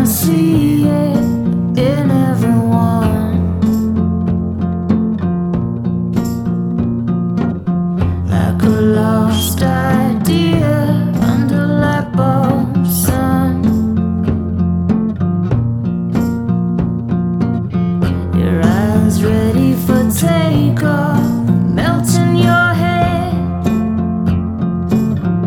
see it in everyone, like a lost idea under light bulb sun. Your eyes ready for takeoff.